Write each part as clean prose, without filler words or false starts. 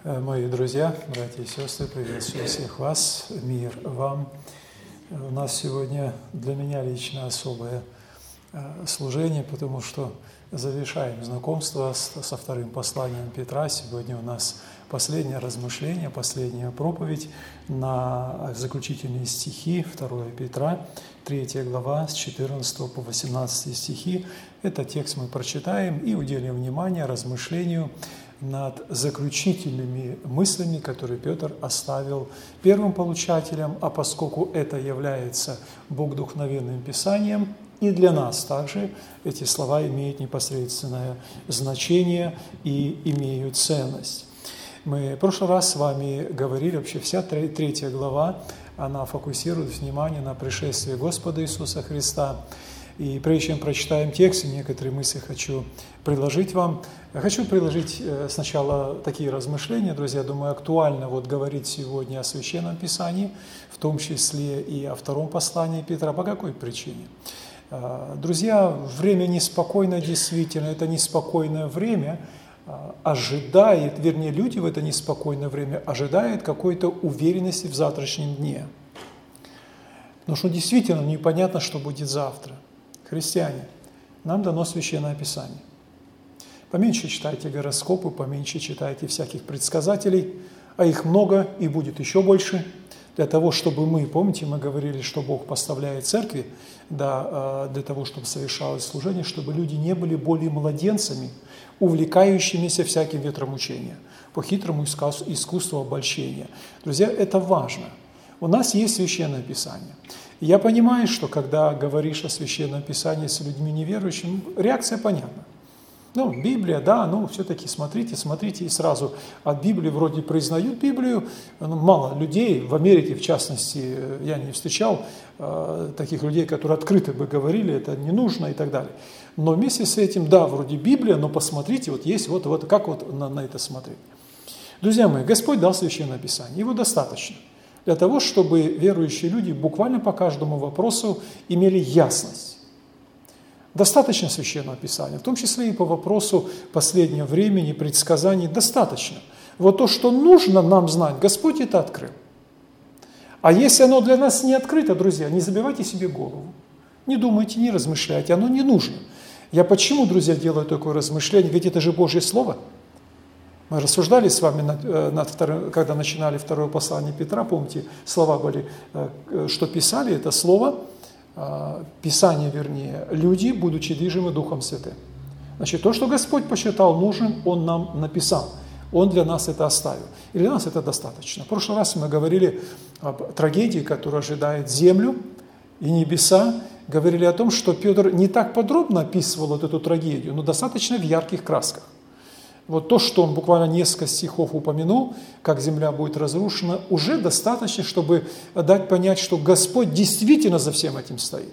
Мои друзья, братья и сестры, приветствую всех вас, мир вам. У нас сегодня для меня лично особое служение, потому что завершаем знакомство со вторым посланием Петра. Сегодня у нас последнее размышление, последняя проповедь на заключительные стихи 2 Петра, 3 глава, с 14 по 18 стихи. Этот текст мы прочитаем и уделим внимание размышлению над заключительными мыслями, которые Петр оставил первым получателям, а поскольку это является богодухновенным Писанием, и для нас также эти слова имеют непосредственное значение и имеют ценность. Мы в прошлый раз с вами говорили, вообще вся 3 глава, она фокусирует внимание на пришествии Господа Иисуса Христа. И прежде чем прочитаем текст, некоторые мысли хочу предложить вам. Я хочу предложить сначала такие размышления, друзья, думаю, актуально говорить сегодня о Священном Писании, в том числе и о втором послании Петра. По какой причине? Друзья, время неспокойно, действительно, это неспокойное время ожидает, вернее, люди в это неспокойное время ожидают какой-то уверенности в завтрашнем дне. Потому что действительно непонятно, что будет завтра. Христиане, нам дано Священное Писание. Поменьше читайте гороскопы, поменьше читайте всяких предсказателей, а их много и будет еще больше, для того, чтобы мы, помните, мы говорили, что Бог поставляет церкви, да, для того, чтобы совершалось служение, чтобы люди не были более младенцами, увлекающимися всяким ветром учения, по хитрому искусству обольщения. Друзья, это важно. У нас есть Священное Писание. Я понимаю, что когда говоришь о Священном Писании с людьми неверующими, реакция понятна. Библия, да, все-таки смотрите, и сразу от Библии вроде признают Библию. Мало людей, в Америке в частности, я не встречал таких людей, которые открыто бы говорили, это не нужно и так далее. Но вместе с этим, да, вроде Библия, но посмотрите, есть как на это смотреть. Друзья мои, Господь дал Священное Писание, его достаточно для того, чтобы верующие люди буквально по каждому вопросу имели ясность. Достаточно Священного Писания, в том числе и по вопросу последнего времени, предсказаний, достаточно. То, что нужно нам знать, Господь это открыл. А если оно для нас не открыто, друзья, не забивайте себе голову. Не думайте, не размышляйте, оно не нужно. Я почему, друзья, делаю такое размышление? Ведь это же Божье Слово. Мы рассуждали с вами, когда начинали второе послание Петра, помните, слова были, что писали, это слово, Писание, вернее, люди, будучи движимы Духом Святым. Значит, то, что Господь посчитал нужным, Он нам написал. Он для нас это оставил. И для нас это достаточно. В прошлый раз мы говорили об трагедии, которая ожидает землю и небеса. Говорили о том, что Петр не так подробно описывал эту трагедию, но достаточно в ярких красках. То, что он буквально несколько стихов упомянул, как земля будет разрушена, уже достаточно, чтобы дать понять, что Господь действительно за всем этим стоит.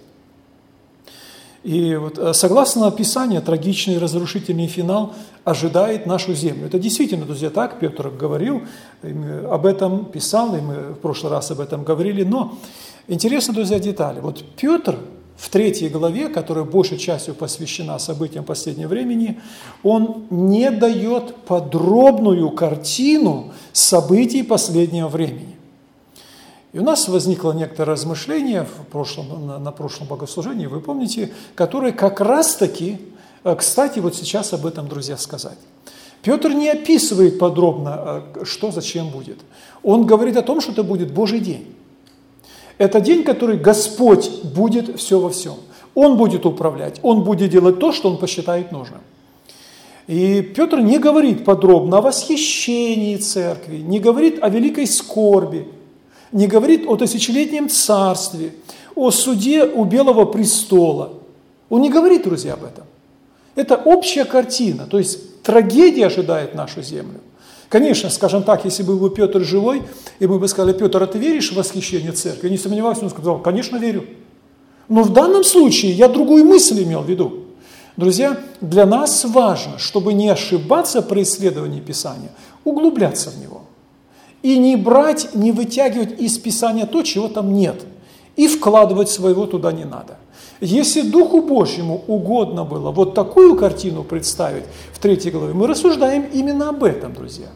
И согласно Писанию, трагичный разрушительный финал ожидает нашу землю. Это действительно, друзья, так, Петр говорил, об этом писал, и мы в прошлый раз об этом говорили. Но интересно, друзья, детали. Петр в 3 главе, которая большей частью посвящена событиям последнего времени, он не дает подробную картину событий последнего времени. И у нас возникло некоторое размышление на прошлом богослужении, вы помните, которое как раз-таки, кстати, сейчас об этом, друзья, сказать. Петр не описывает подробно, что зачем будет. Он говорит о том, что это будет Божий день. Это день, который Господь будет все во всем. Он будет управлять, Он будет делать то, что Он посчитает нужным. И Петр не говорит подробно о восхищении церкви, не говорит о великой скорби, не говорит о тысячелетнем царстве, о суде у Белого престола. Он не говорит, друзья, об этом. Это общая картина, то есть трагедия ожидает нашу землю. Конечно, скажем так, если бы был Петр живой, и мы бы сказали: Петр, а ты веришь в восхищение церкви? Я не сомневаюсь, он сказал: конечно, верю. Но в данном случае я другую мысль имел в виду. Друзья, для нас важно, чтобы не ошибаться при исследовании Писания, углубляться в него. И не брать, не вытягивать из Писания то, чего там нет. И вкладывать своего туда не надо. Если Духу Божьему угодно было такую картину представить в 3 главе, мы рассуждаем именно об этом, друзья.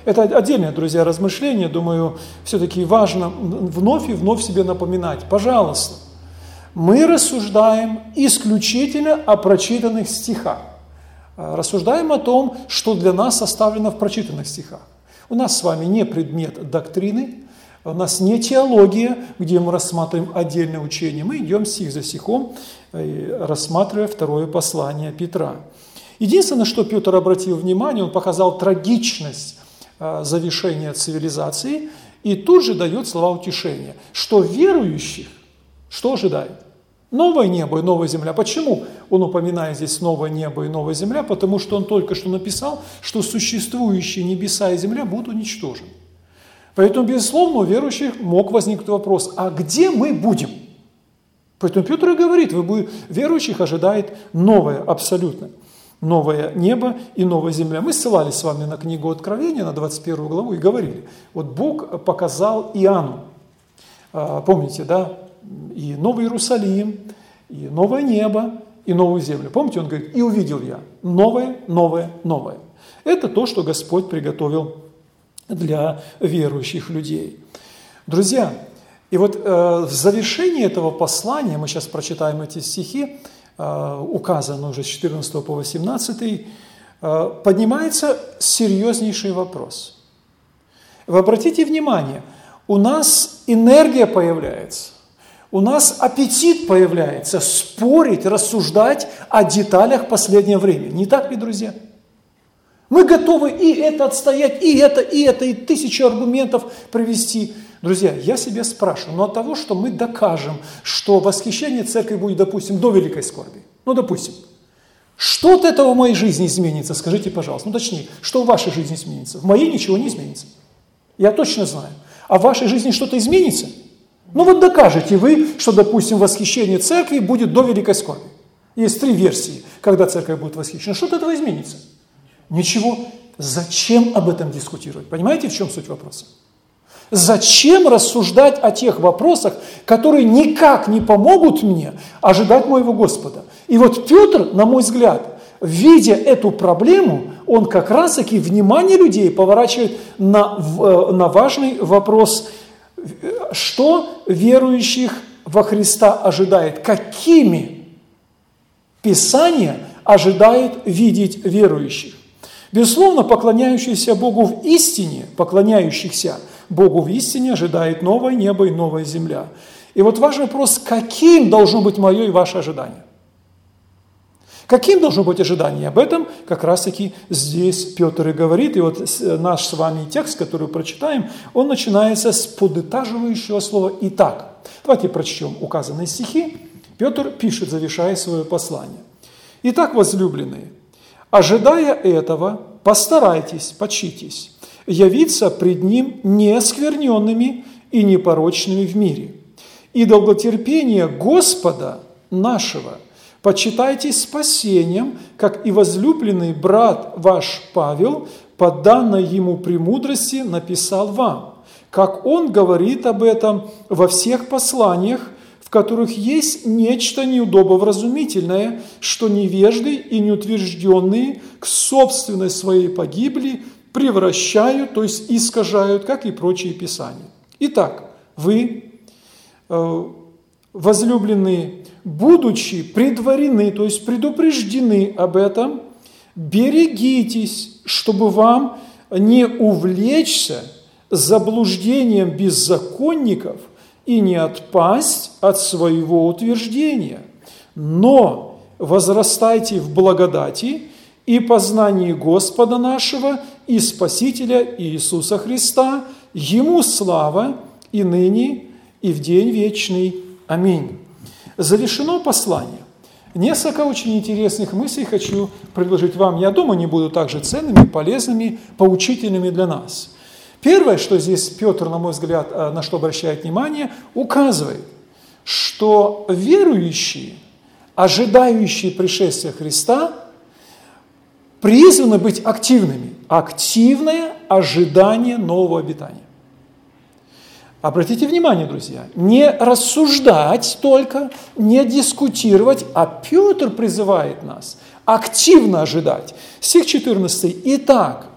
Это отдельное, друзья, размышление. Думаю, все-таки важно вновь и вновь себе напоминать. Пожалуйста, мы рассуждаем исключительно о прочитанных стихах. Рассуждаем о том, что для нас оставлено в прочитанных стихах. У нас с вами не предмет доктрины, у нас не теология, где мы рассматриваем отдельное учение. Мы идем стих за стихом, рассматривая второе послание Петра. Единственное, что Петр обратил внимание, он показал трагичность завершения цивилизации и тут же дает слова утешения, что верующих, что ожидает? Новое небо и новая земля. Почему он упоминает здесь новое небо и новая земля? Потому что он только что написал, что существующие небеса и земля будут уничтожены. Поэтому, безусловно, у верующих мог возникнуть вопрос, а где мы будем? Поэтому Петр и говорит, верующих ожидает новое, абсолютно, новое небо и новая земля. Мы ссылались с вами на книгу Откровения, на 21 главу, и говорили, вот Бог показал Иоанну, помните, да, и Новый Иерусалим, и новое небо, и новую землю. Помните, он говорит, и увидел я новое, новое, новое. Это то, что Господь приготовил для верующих людей. Друзья, и вот в завершении этого послания, мы сейчас прочитаем эти стихи, указаны уже с 14 по 18, поднимается серьезнейший вопрос. Вы обратите внимание, у нас энергия появляется, у нас аппетит появляется спорить, рассуждать о деталях последнего времени. Не так ли, друзья? Мы готовы и это отстоять, и это, и тысячи аргументов привести. Друзья, я себя спрашиваю, но от того, что мы докажем, что восхищение церкви будет, допустим, до великой скорби, допустим, что от этого в моей жизни изменится, скажите, пожалуйста, точнее, что в вашей жизни изменится? В моей ничего не изменится, я точно знаю. А в вашей жизни что-то изменится? Вот докажете вы, что, допустим, восхищение церкви будет до великой скорби. Есть 3 версии, когда церковь будет восхищена. Что от этого изменится? Ничего. Зачем об этом дискутировать? Понимаете, в чем суть вопроса? Зачем рассуждать о тех вопросах, которые никак не помогут мне ожидать моего Господа? И вот Петр, на мой взгляд, видя эту проблему, он как раз-таки внимание людей поворачивает на важный вопрос, что верующих во Христа ожидает, какими Писание ожидает видеть верующих. Безусловно, поклоняющихся Богу в истине ожидает новое небо и новая земля. И вот важный вопрос, каким должно быть мое и ваше ожидание? Каким должно быть ожидание? Об этом как раз-таки здесь Петр и говорит. И вот наш с вами текст, который прочитаем, он начинается с подытаживающего слова «итак». Давайте прочтем указанные стихи. Петр пишет, завершая свое послание. «Итак, возлюбленные, ожидая этого, постарайтесь, почитесь, явиться пред Ним неоскверненными и непорочными в мире. И долготерпение Господа нашего почитайте спасением, как и возлюбленный брат ваш Павел, по данной ему премудрости, написал вам, как он говорит об этом во всех посланиях, в которых есть нечто неудобовразумительное, что невежды и неутвержденные к собственной своей погибели превращают, то есть искажают, как и прочие писания. Итак, вы, возлюбленные, будучи предварены, то есть предупреждены об этом, берегитесь, чтобы вам не увлечься заблуждением беззаконников и не отпасть от своего утверждения, но возрастайте в благодати и познании Господа нашего и Спасителя Иисуса Христа, Ему слава и ныне, и в день вечный. Аминь». Завершено послание. Несколько очень интересных мыслей хочу предложить вам. Я думаю, они будут также ценными, полезными, поучительными для нас. Первое, что здесь Петр, на мой взгляд, на что обращает внимание, указывает, что верующие, ожидающие пришествия Христа, призваны быть активными. Активное ожидание нового обетания. Обратите внимание, друзья, не рассуждать только, не дискутировать, а Петр призывает нас активно ожидать. Стих 14. «Итак,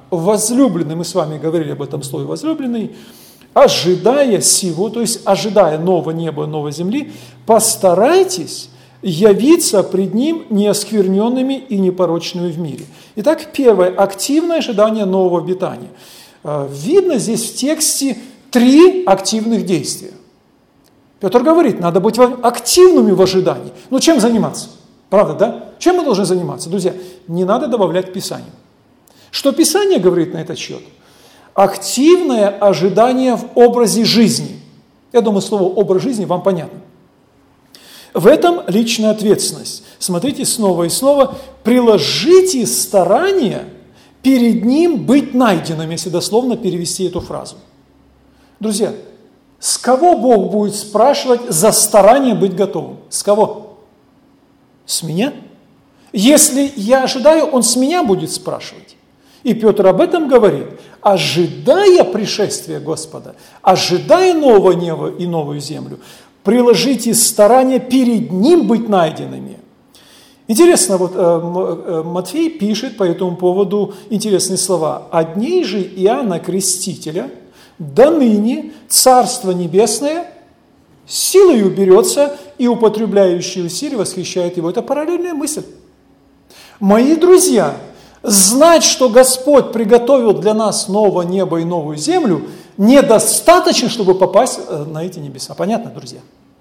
возлюбленный, мы с вами говорили об этом слове возлюбленный, ожидая сего, то есть ожидая нового неба, новой земли, постарайтесь явиться пред Ним неоскверненными и непорочными в мире. Итак, первое, активное ожидание нового обетания. Видно здесь в тексте 3 активных действия. Петр говорит, надо быть активными в ожидании. Ну, чем заниматься? Правда, да? Чем мы должны заниматься? Друзья, не надо добавлять к Писанию. Что Писание говорит на этот счет? Активное ожидание в образе жизни. Я думаю, слово «образ жизни» вам понятно. В этом личная ответственность. Смотрите снова и снова. Приложите старания перед Ним быть найденным, если дословно перевести эту фразу. Друзья, с кого Бог будет спрашивать за старание быть готовым? С кого? С меня? Если я ожидаю, Он с меня будет спрашивать. И Петр об этом говорит. Ожидая пришествия Господа, ожидая нового неба и новую землю, приложите старания перед Ним быть найденными. Интересно, вот Матфей пишет по этому поводу интересные слова. «От дней же Иоанна Крестителя до ныне Царство Небесное силою берется, и употребляющие усилия восхищает его». Это параллельная мысль. Мои друзья, знать, что Господь приготовил для нас новое небо и новую землю, недостаточно, чтобы попасть на эти небеса. Понятно, друзья?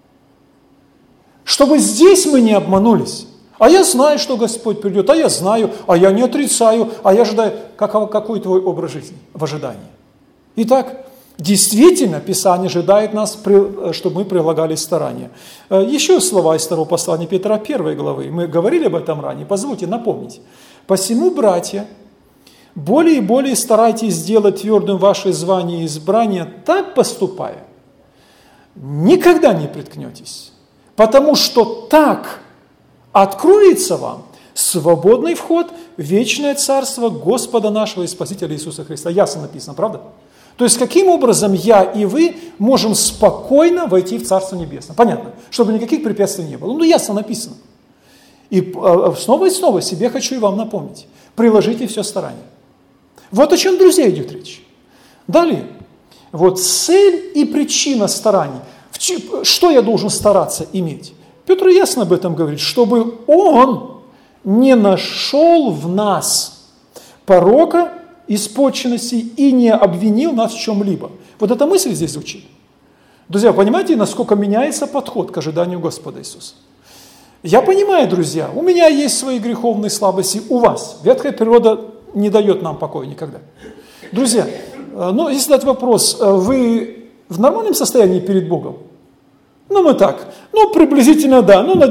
Чтобы здесь мы не обманулись. А я знаю, что Господь придет, а я знаю, а я не отрицаю, а я ожидаю. Какой твой образ жизни в ожидании? Итак, действительно, Писание ожидает нас, чтобы мы прилагали старания. Еще слова из 2 послания Петра 1 главы. Мы говорили об этом ранее, позвольте напомнить. «Посему, братья, более и более старайтесь сделать твердым ваше звание и избрание, так поступая, никогда не приткнетесь, потому что так откроется вам свободный вход в вечное царство Господа нашего и Спасителя Иисуса Христа». Ясно написано, правда? То есть, каким образом я и вы можем спокойно войти в Царство Небесное? Понятно, чтобы никаких препятствий не было. Ну, ясно написано. И снова и снова себе хочу и вам напомнить. Приложите все старание. Вот о чем, друзья, идет речь. Далее. Вот цель и причина стараний. Что я должен стараться иметь? Петр ясно об этом говорит. Чтобы он не нашел в нас порока, испорченности и не обвинил нас в чем-либо. Вот эта мысль здесь звучит. Друзья, понимаете, насколько меняется подход к ожиданию Господа Иисуса? Я понимаю, друзья, у меня есть свои греховные слабости, у вас. Ветхая природа не дает нам покоя никогда. Друзья, ну, если задать вопрос, вы в нормальном состоянии перед Богом? Ну, мы так, ну, приблизительно да, ну, на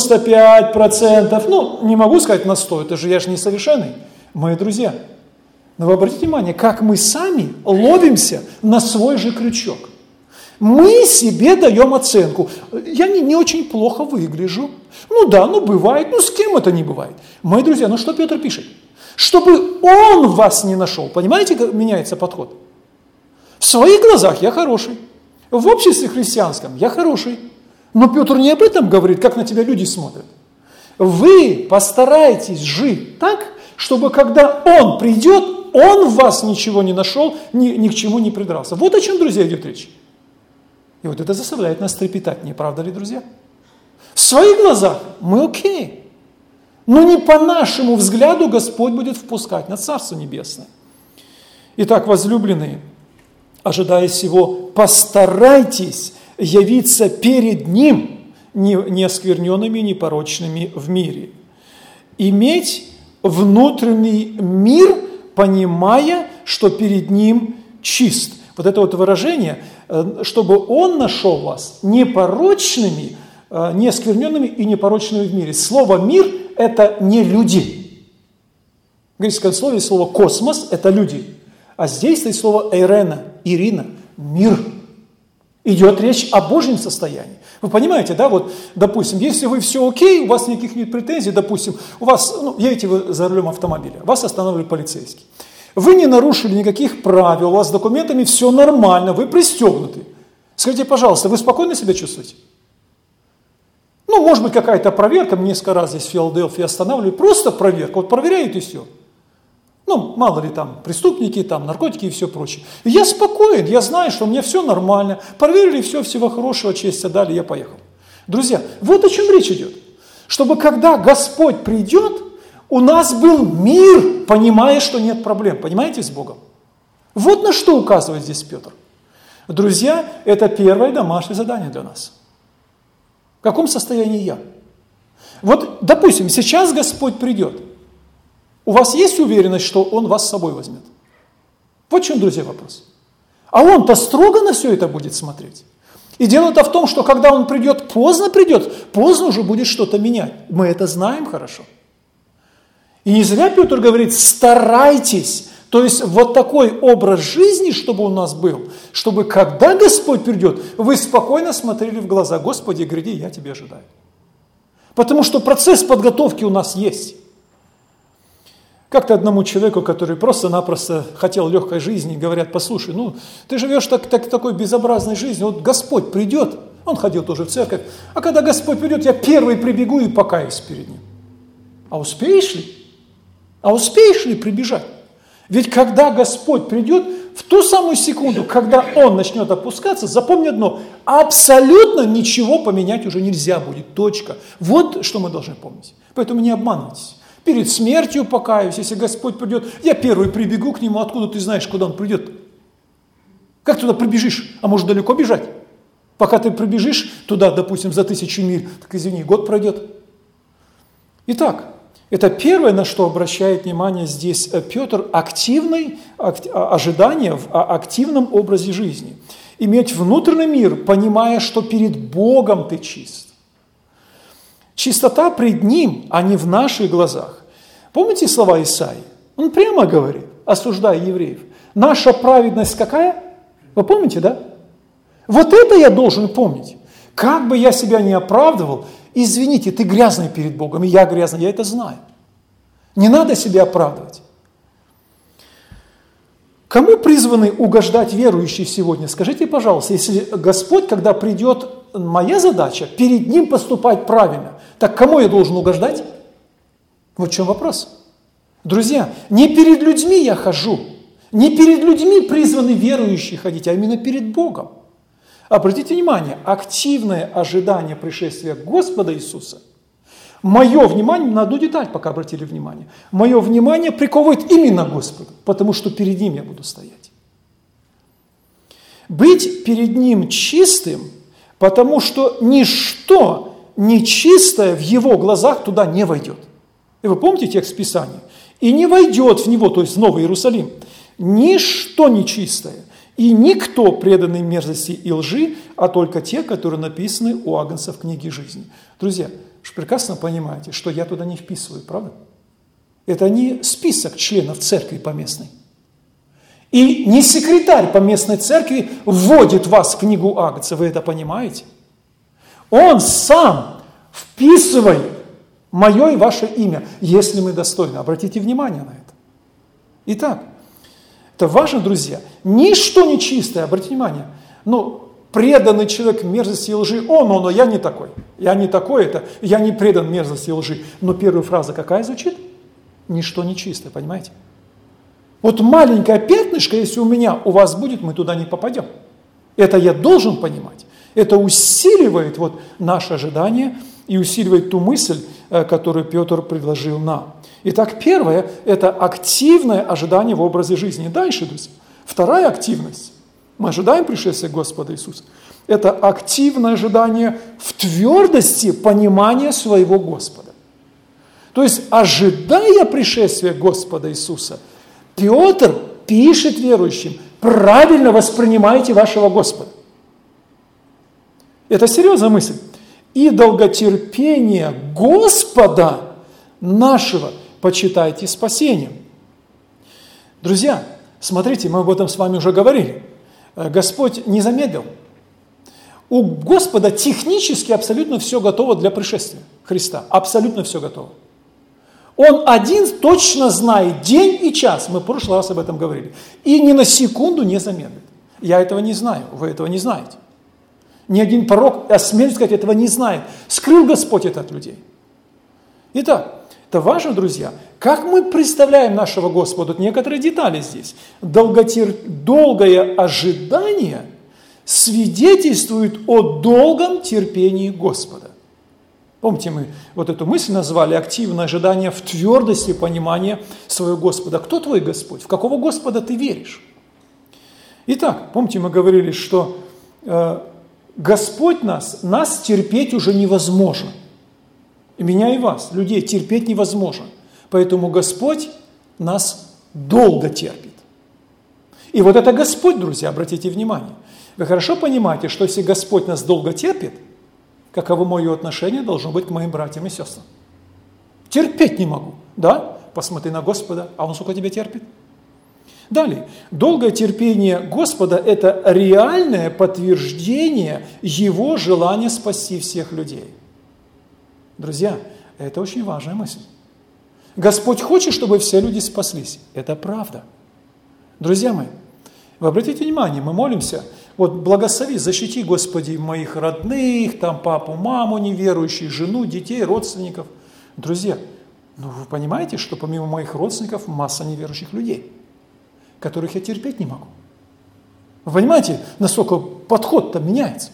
95%, ну, не могу сказать на 100, это же я же несовершенный, мои друзья. Но вы обратите внимание, как мы сами ловимся на свой же крючок. Мы себе даем оценку. Я не очень плохо выгляжу. Ну да, ну бывает, ну с кем это не бывает. Мои друзья, ну что Петр пишет? Чтобы он вас не нашел. Понимаете, как меняется подход? В своих глазах я хороший. В обществе христианском я хороший. Но Петр не об этом говорит, как на тебя люди смотрят. Вы постарайтесь жить так, чтобы когда он придет, он в вас ничего не нашел, ни к чему не придрался. Вот о чем, друзья, идет речь. И вот это заставляет нас трепетать, не правда ли, друзья? В своих глазах мы окей. Но не по нашему взгляду Господь будет впускать на Царство Небесное. Итак, возлюбленные, ожидая сего, постарайтесь явиться перед Ним неоскверненными, непорочными в мире. Иметь внутренний мир, понимая, что перед Ним чист. Вот это вот выражение, чтобы Он нашел вас непорочными, неоскверненными и непорочными в мире. Слово «мир» – это не люди. В греческом слове слово «космос» – это люди. А здесь стоит слово «эйрена», «ирина», «мир». Идет речь о Божьем состоянии. Вы понимаете, да, вот, допустим, если вы все окей, у вас никаких нет претензий, допустим, у вас, едете вы за рулем автомобиля, вас останавливает полицейский. Вы не нарушили никаких правил, у вас с документами все нормально, вы пристегнуты. Скажите, пожалуйста, вы спокойно себя чувствуете? Ну, может быть, какая-то проверка, мне несколько раз здесь в Филадельфии останавливали, просто проверка, вот проверяют и все. Ну, мало ли там преступники, там наркотики и все прочее. И я спокоен, я знаю, что у меня все нормально. Проверили все, всего хорошего, честь отдали, я поехал. Друзья, вот о чем речь идет. Чтобы когда Господь придет, у нас был мир, понимая, что нет проблем. Понимаете, с Богом? Вот на что указывает здесь Петр. Друзья, это первое домашнее задание для нас. В каком состоянии я? Вот, допустим, сейчас Господь придет. У вас есть уверенность, что Он вас с собой возьмет? Вот в чем, друзья, вопрос. А Он-то строго на все это будет смотреть. И дело-то в том, что когда Он придет, поздно уже будет что-то менять. Мы это знаем хорошо. И не зря Петр говорит, старайтесь. То есть вот такой образ жизни, чтобы у нас был, чтобы когда Господь придет, вы спокойно смотрели в глаза, Господи, гряди, я Тебя ожидаю. Потому что процесс подготовки у нас есть. Как-то одному человеку, который просто-напросто хотел легкой жизни, говорят, послушай, ты живешь такой безобразной жизнью, вот Господь придет, он ходил тоже в церковь, а когда Господь придет, я первый прибегу и покаюсь перед Ним. А успеешь ли? А успеешь ли прибежать? Ведь когда Господь придет, в ту самую секунду, когда Он начнет опускаться, запомни одно, абсолютно ничего поменять уже нельзя будет, точка. Вот что мы должны помнить. Поэтому не обманывайтесь. Перед смертью покаюсь, если Господь придет, я первый прибегу к Нему, откуда ты знаешь, куда Он придет? Как туда прибежишь? А может далеко бежать? Пока ты прибежишь туда, допустим, за 1000 миль, так извини, год пройдет. Итак, это первое, на что обращает внимание здесь Петр, ожидание в активном образе жизни. Иметь внутренний мир, понимая, что перед Богом ты чист. Чистота пред Ним, а не в наших глазах. Помните слова Исаии? Он прямо говорит, осуждая евреев. Наша праведность какая? Вы помните, да? Вот это я должен помнить. Как бы я себя не оправдывал, извините, ты грязный перед Богом, и я грязный, я это знаю. Не надо себя оправдывать. Кому призваны угождать верующие сегодня? Скажите, пожалуйста, если Господь, когда придет, моя задача перед Ним поступать правильно, так кому я должен угождать? Вот в чем вопрос. Друзья, не перед людьми я хожу, не перед людьми призваны верующие ходить, а именно перед Богом. Обратите внимание, активное ожидание пришествия Господа Иисуса, мое внимание, на одну деталь пока обратили внимание, мое внимание приковывает именно Господу, потому что перед Ним я буду стоять. Быть перед Ним чистым, потому что ничто нечистое в Его глазах туда не войдет. И вы помните текст Писания? И не войдет в него, то есть в Новый Иерусалим, ничто нечистое, и никто преданный мерзости и лжи, а только те, которые написаны у Агнца в книге жизни. Друзья, вы же прекрасно понимаете, что я туда не вписываю, правда? Это не список членов церкви поместной. И не секретарь поместной церкви вводит вас в книгу Агнца, вы это понимаете? Он сам вписывает мое и ваше имя, если мы достойны. Обратите внимание на это. Итак, это важно, друзья. Ничто нечистое, обратите внимание. Преданный человек мерзости и лжи, но я не такой. Я не такой, я не предан мерзости и лжи. Но первая фраза какая звучит? Ничто нечистое, понимаете? Вот маленькое пятнышко, если у вас будет, мы туда не попадем. Это я должен понимать. Это усиливает наше ожидание и усиливает ту мысль, которую Петр предложил нам. Итак, первое – это активное ожидание в образе жизни. Дальше, друзья, вторая активность. Мы ожидаем пришествия Господа Иисуса. Это активное ожидание в твердости понимания своего Господа. То есть, ожидая пришествия Господа Иисуса, Петр пишет верующим: правильно воспринимайте вашего Господа. Это серьезная мысль. И долготерпение Господа нашего почитайте спасением. Друзья, смотрите, мы об этом с вами уже говорили. Господь не замедлил. У Господа технически абсолютно все готово для пришествия Христа. Абсолютно все готово. Он один точно знает день и час. Мы в прошлый раз об этом говорили. И ни на секунду не замедлит. Я этого не знаю, вы этого не знаете. Ни один пророк, осмелюсь сказать, этого не знает. Скрыл Господь это от людей. Итак, Это важно, друзья. Как мы представляем нашего Господа? Вот некоторые детали здесь. Долгое ожидание свидетельствует о долгом терпении Господа. Помните, мы вот эту мысль назвали «активное ожидание в твердости понимания своего Господа». Кто твой Господь? В какого Господа ты веришь? Итак, помните, мы говорили, что Господь нас терпеть уже невозможно. И меня, и вас, людей, терпеть невозможно. Поэтому Господь нас долго терпит. И вот это Господь, друзья, обратите внимание. Вы хорошо понимаете, что если Господь нас долго терпит, каково мое отношение должно быть к моим братьям и сестрам? Терпеть не могу, да? Посмотри на Господа, а Он сколько тебя терпит? Далее. Долгое терпение Господа – это реальное подтверждение Его желания спасти всех людей. Друзья, это очень важная мысль. Господь хочет, чтобы все люди спаслись. Это правда. Друзья мои, вы обратите внимание, мы молимся, вот благослови, защити, Господи, моих родных, там папу, маму неверующих, жену, детей, родственников. Друзья, вы понимаете, что помимо моих родственников масса неверующих людей, которых я терпеть не могу. Вы понимаете, насколько подход-то меняется?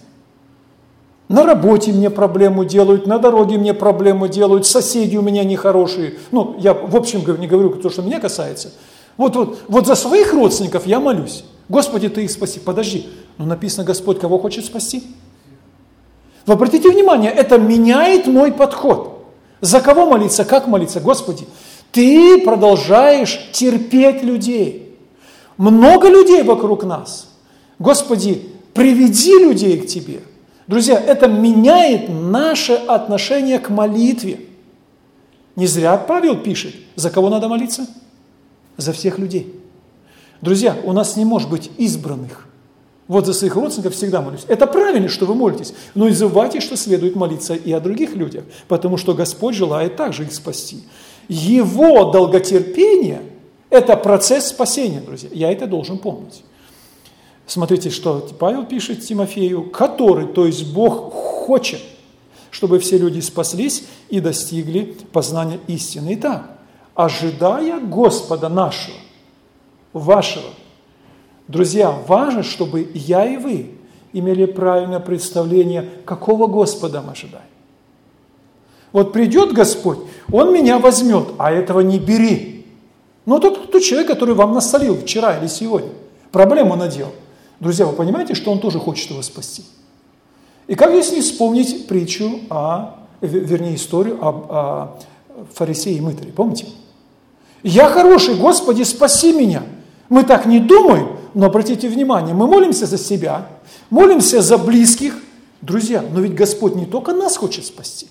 На работе мне проблему делают, на дороге мне проблему делают, соседи у меня нехорошие. Я в общем не говорю то, что меня касается. Вот за своих родственников я молюсь. Господи, Ты их спаси. Подожди, написано, Господь кого хочет спасти? Вы обратите внимание, это меняет мой подход. За кого молиться, как молиться? Господи, Ты продолжаешь терпеть людей. Много людей вокруг нас. Господи, приведи людей к Тебе. Друзья, это меняет наше отношение к молитве. Не зря Павел пишет, за кого надо молиться? За всех людей. Друзья, у нас не может быть избранных. Вот за своих родственников всегда молюсь. Это правильно, что вы молитесь, но и забывайте, что следует молиться и о других людях, потому что Господь желает также их спасти. Его долготерпение – это процесс спасения, друзья. Я это должен помнить. Смотрите, что Павел пишет Тимофею, который, то есть Бог, хочет, чтобы все люди спаслись и достигли познания истины. Итак, ожидая Господа нашего, вашего, друзья, важно, чтобы я и вы имели правильное представление, какого Господа мы ожидаем. Вот придет Господь, Он меня возьмет, а этого не бери. Тот человек, который вам насолил вчера или сегодня, проблему наделал. Друзья, вы понимаете, что он тоже хочет его спасти? И как здесь не вспомнить притчу, историю о фарисее и мытаре, помните? «Я хороший, Господи, спаси меня». Мы так не думаем, но обратите внимание, мы молимся за себя, молимся за близких. Друзья, но ведь Господь не только нас хочет спасти,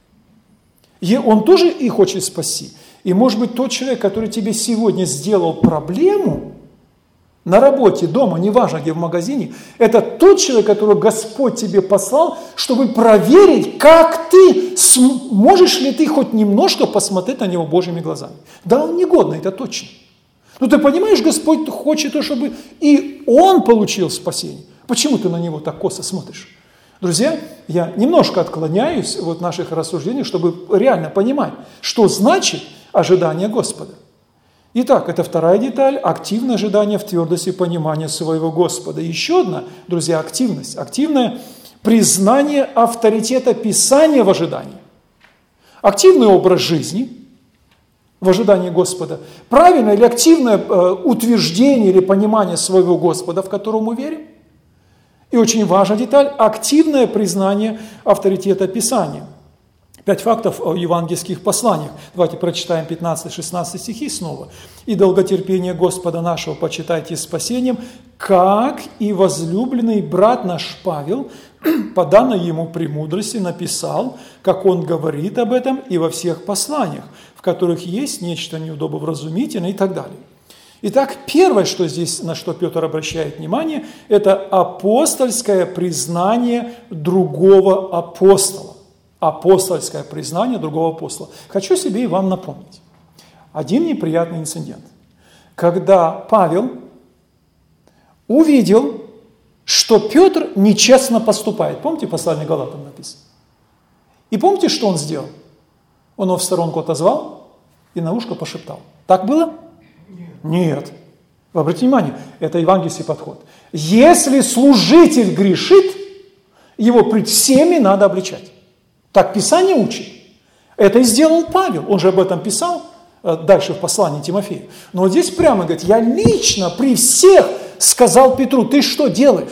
Он тоже и хочет спасти. И может быть тот человек, который тебе сегодня сделал проблему, на работе, дома, неважно где, в магазине, это тот человек, которого Господь тебе послал, чтобы проверить, как ты, можешь ли ты хоть немножко посмотреть на него Божьими глазами. Да, он негодный, это точно. Но ты понимаешь, Господь хочет, чтобы и он получил спасение. Почему ты на него так косо смотришь? Друзья, я немножко отклоняюсь от наших рассуждений, чтобы реально понимать, что значит ожидание Господа. Итак, это вторая деталь – активное ожидание в твердости понимания своего Господа. Еще одна, друзья, активность. Активное признание авторитета Писания в ожидании. Активный образ жизни в ожидании Господа. Правильное или активное утверждение или понимание своего Господа, в которого мы верим. И очень важная деталь – активное признание авторитета Писания. 5 фактов о евангельских посланиях. Давайте прочитаем 15-16 стихи снова. «И долготерпение Господа нашего почитайте спасением, как и возлюбленный брат наш Павел, по данной ему премудрости, написал, как он говорит об этом и во всех посланиях, в которых есть нечто неудобовразумительное» и так далее. Итак, первое, что здесь, на что Петр обращает внимание, это апостольское признание другого апостола. Апостольское признание другого апостола. Хочу себе и вам напомнить. Один неприятный инцидент. Когда Павел увидел, что Петр нечестно поступает. Помните, послание Галатам написано? И помните, что он сделал? Он его в сторонку отозвал и на ушко пошептал. Так было? Нет. Вы обратите внимание, это евангельский подход. Если служитель грешит, его пред всеми надо обличать. Так Писание учит. Это и сделал Павел. Он же об этом писал дальше в послании Тимофею. Но вот здесь прямо говорит, я лично при всех сказал Петру, ты что делаешь?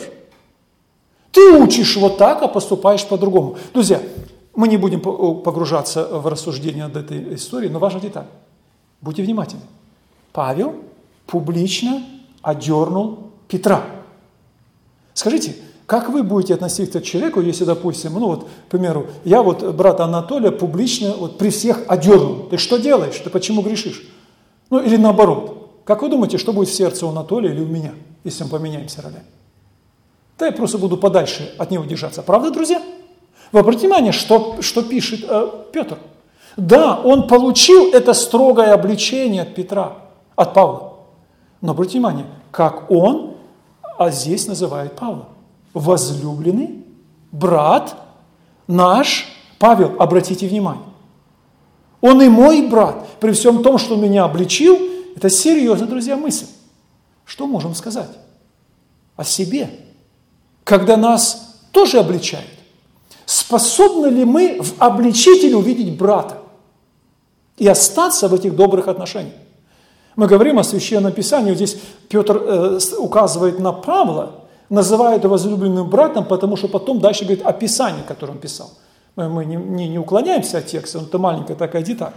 Ты учишь вот так, а поступаешь по-другому. Друзья, мы не будем погружаться в рассуждение над этой историей, но важна деталь. Будьте внимательны. Павел публично одернул Петра. Скажите, как вы будете относиться к человеку, если, допустим, к примеру, я брата Анатолия публично при всех одернул. Ты что делаешь? Ты почему грешишь? Или наоборот. Как вы думаете, что будет в сердце у Анатолия или у меня, если мы поменяемся ролями? Да я просто буду подальше от него держаться. Правда, друзья? Вы обратите внимание, что пишет Петр. Да, он получил это строгое обличение от Петра, от Павла. Но обратите внимание, как он здесь называет Павла. Возлюбленный, брат наш, Павел, обратите внимание. Он и мой брат, при всем том, что он меня обличил, это серьезная, друзья, мысль. Что можем сказать о себе, когда нас тоже обличают? Способны ли мы в обличителе увидеть брата и остаться в этих добрых отношениях? Мы говорим о Священном Писании, здесь Петр указывает на Павла, называет его возлюбленным братом, потому что потом дальше говорит о Писании, которое он писал. Мы не уклоняемся от текста, это маленькая такая деталь.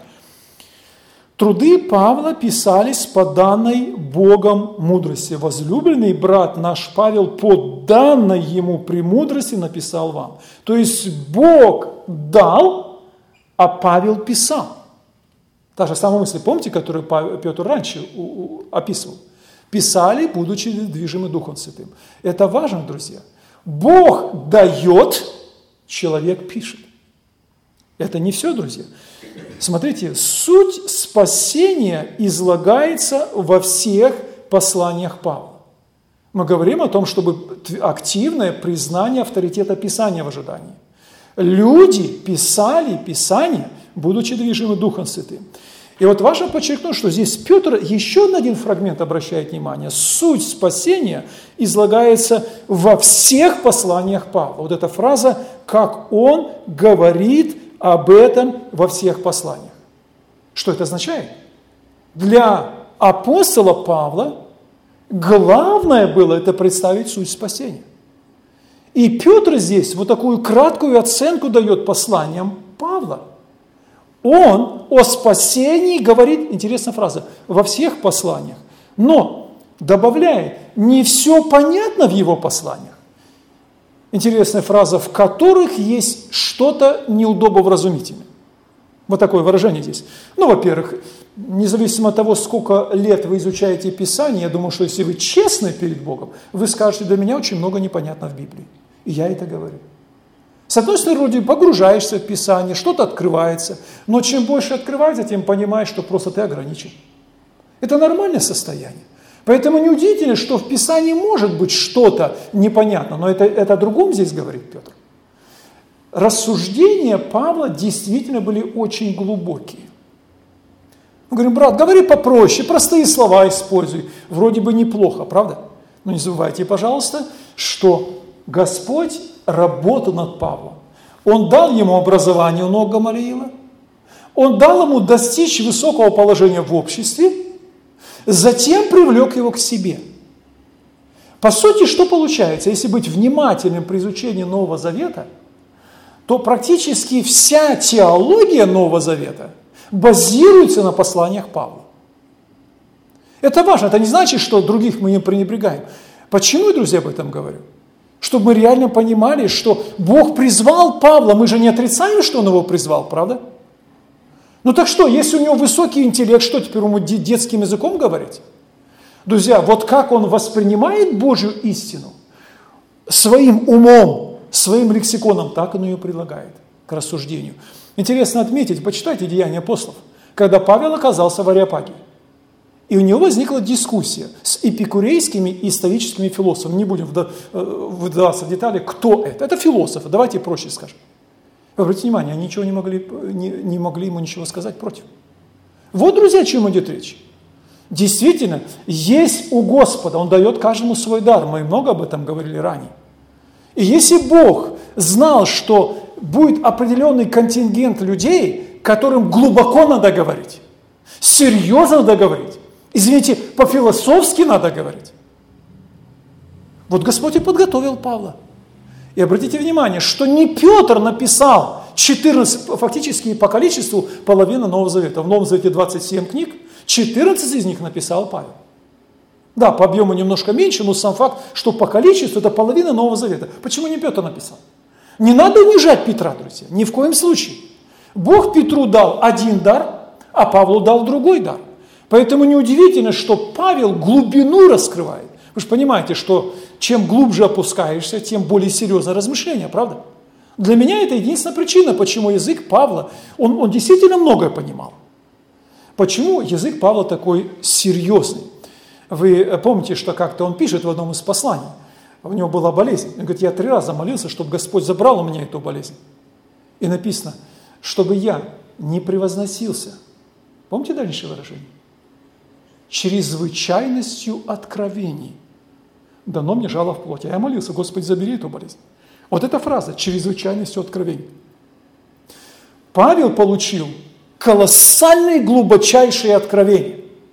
Труды Павла писались по данной Богом мудрости. Возлюбленный брат наш Павел по данной ему премудрости написал вам. То есть Бог дал, а Павел писал. Та же самая мысль, помните, которую Петр раньше описывал? Писали, будучи движимы Духом Святым. Это важно, друзья. Бог дает, человек пишет. Это не все, друзья. Смотрите, суть спасения излагается во всех посланиях Павла. Мы говорим о том, чтобы активное признание авторитета Писания в ожидании. Люди писали Писание, будучи движимы Духом Святым. И важно подчеркнуть, что здесь Петр еще на один фрагмент обращает внимание. Суть спасения излагается во всех посланиях Павла. Эта фраза, как он говорит об этом во всех посланиях. Что это означает? Для апостола Павла главное было это представить суть спасения. И Петр здесь такую краткую оценку дает посланиям Павла. Он о спасении говорит, интересная фраза, во всех посланиях, но добавляет, не все понятно в его посланиях. Интересная фраза, в которых есть что-то неудобовразумительное. Такое выражение здесь. Во-первых, независимо от того, сколько лет вы изучаете Писание, я думаю, что если вы честны перед Богом, вы скажете, для меня очень много непонятно в Библии. И я это говорю. С одной стороны, вроде погружаешься в Писание, что-то открывается, но чем больше открывается, тем понимаешь, что просто ты ограничен. Это нормальное состояние. Поэтому неудивительно, что в Писании может быть что-то непонятно, но это о другом здесь говорит Петр. Рассуждения Павла действительно были очень глубокие. Мы говорим, брат, говори попроще, простые слова используй. Вроде бы неплохо, правда? Но не забывайте, пожалуйста, что Господь работал над Павлом. Он дал ему образование у ног Гамалиила, он дал ему достичь высокого положения в обществе, затем привлек его к себе. По сути, что получается? Если быть внимательным при изучении Нового Завета, то практически вся теология Нового Завета базируется на посланиях Павла. Это важно, это не значит, что других мы не пренебрегаем. Почему я, друзья, об этом говорю? Чтобы мы реально понимали, что Бог призвал Павла, мы же не отрицаем, что Он его призвал, правда? Так что, если у него высокий интеллект, что теперь ему детским языком говорить? Друзья, как он воспринимает Божью истину, своим умом, своим лексиконом, так он ее предлагает к рассуждению. Интересно отметить, почитайте «Деяния апостолов», когда Павел оказался в Ареопаге. И у него возникла дискуссия с эпикурейскими и стоическими философами. Не будем вдаваться в детали, кто это. Это философы, давайте проще скажем. Обратите внимание, они ничего не могли ему ничего сказать против. Вот, друзья, о чем идет речь. Действительно, есть у Господа, Он дает каждому свой дар. Мы много об этом говорили ранее. И если Бог знал, что будет определенный контингент людей, которым глубоко надо говорить, серьезно надо говорить, извините, по-философски надо говорить, вот Господь и подготовил Павла. И обратите внимание, что не Петр написал 14, фактически по количеству половина Нового Завета. В Новом Завете 27 книг, 14 из них написал Павел. Да, по объему немножко меньше, но сам факт, что по количеству это половина Нового Завета. Почему не Петр написал? Не надо унижать Петра, друзья, ни в коем случае. Бог Петру дал один дар, а Павлу дал другой дар. Поэтому неудивительно, что Павел глубину раскрывает. Вы же понимаете, что чем глубже опускаешься, тем более серьезное размышление, правда? Для меня это единственная причина, почему язык Павла, он действительно многое понимал. Почему язык Павла такой серьезный? Вы помните, что как-то он пишет в одном из посланий, у него была болезнь. Он говорит, я 3 раза молился, чтобы Господь забрал у меня эту болезнь. И написано, чтобы я не превозносился. Помните дальнейшее выражение? Чрезвычайностью откровений дано мне жало в плоти. А я молился, Господи, забери эту болезнь. Вот эта фраза, чрезвычайностью откровений. Павел получил колоссальные, глубочайшие откровения.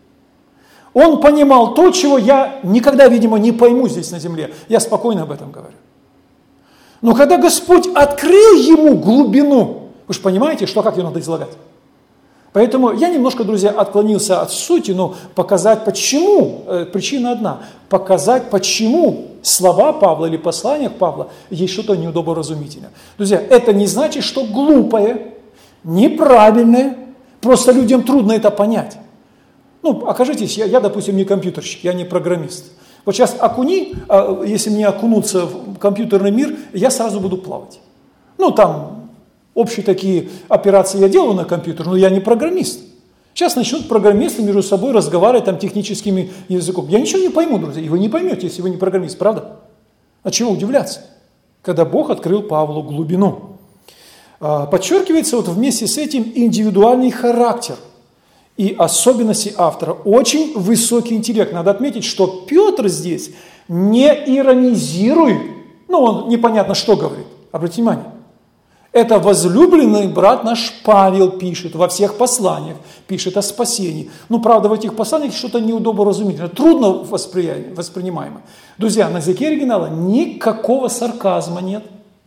Он понимал то, чего я никогда, видимо, не пойму здесь на земле. Я спокойно об этом говорю. Но когда Господь открыл ему глубину, вы же понимаете, что как ее надо излагать? Поэтому я немножко, друзья, отклонился от сути, но показать почему, причина одна, показать почему слова Павла или послания Павла есть что-то неудоборазумительное. Друзья, это не значит, что глупое, неправильное, просто людям трудно это понять. Ну, окажитесь, я, допустим, не компьютерщик, я не программист. Вот сейчас если мне окунуться в компьютерный мир, я сразу буду плавать. Ну, там общие такие операции я делаю на компьютере, но я не программист. Сейчас начнут программисты между собой разговаривать там техническим языком. Я ничего не пойму, друзья, и вы не поймете, если вы не программист, правда? А чего удивляться, когда Бог открыл Павлу глубину? Подчеркивается вот вместе с этим индивидуальный характер и особенности автора. Очень высокий интеллект. Надо отметить, что Петр здесь не иронизирует, он непонятно что говорит. Обратите внимание. Это возлюбленный брат наш Павел пишет во всех посланиях, пишет о спасении. Правда, в этих посланиях что-то неудоборазумительное, трудно воспринимаемое. Друзья, на языке оригинала никакого сарказма нет,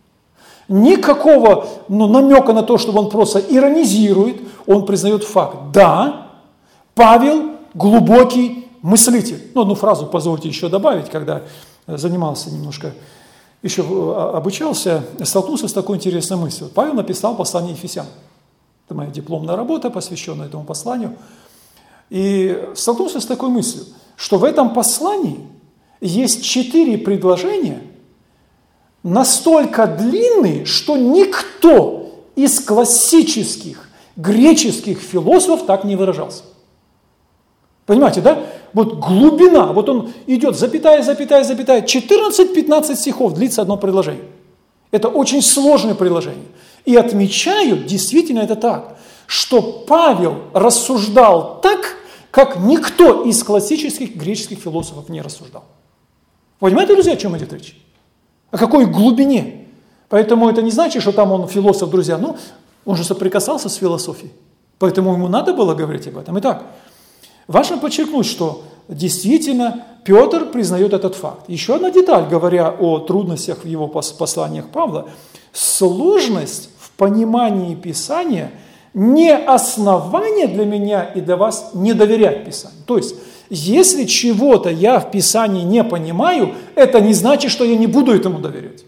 никакого намека на то, чтобы он просто иронизирует, он признает факт. Да, Павел глубокий мыслитель. Одну фразу позвольте еще добавить, когда занимался немножко, еще обучался, столкнулся с такой интересной мыслью. Павел написал послание Ефесянам. Это моя дипломная работа, посвященная этому посланию. И столкнулся с такой мыслью, что в этом послании есть 4 предложения, настолько длинные, что никто из классических греческих философов так не выражался. Понимаете, да? Вот глубина, вот он идет, запятая, 14-15 стихов длится одно предложение. Это очень сложное предложение. И отмечают, действительно это так, что Павел рассуждал так, как никто из классических греческих философов не рассуждал. Понимаете, друзья, о чем идет речь? О какой глубине? Поэтому это не значит, что там он философ, друзья. Он же соприкасался с философией. Поэтому ему надо было говорить об этом. Итак, важно подчеркнуть, что действительно Петр признает этот факт. Еще одна деталь, говоря о трудностях в его посланиях Павла, сложность в понимании Писания не основание для меня и для вас не доверять Писанию. То есть, если чего-то я в Писании не понимаю, это не значит, что я не буду этому доверять.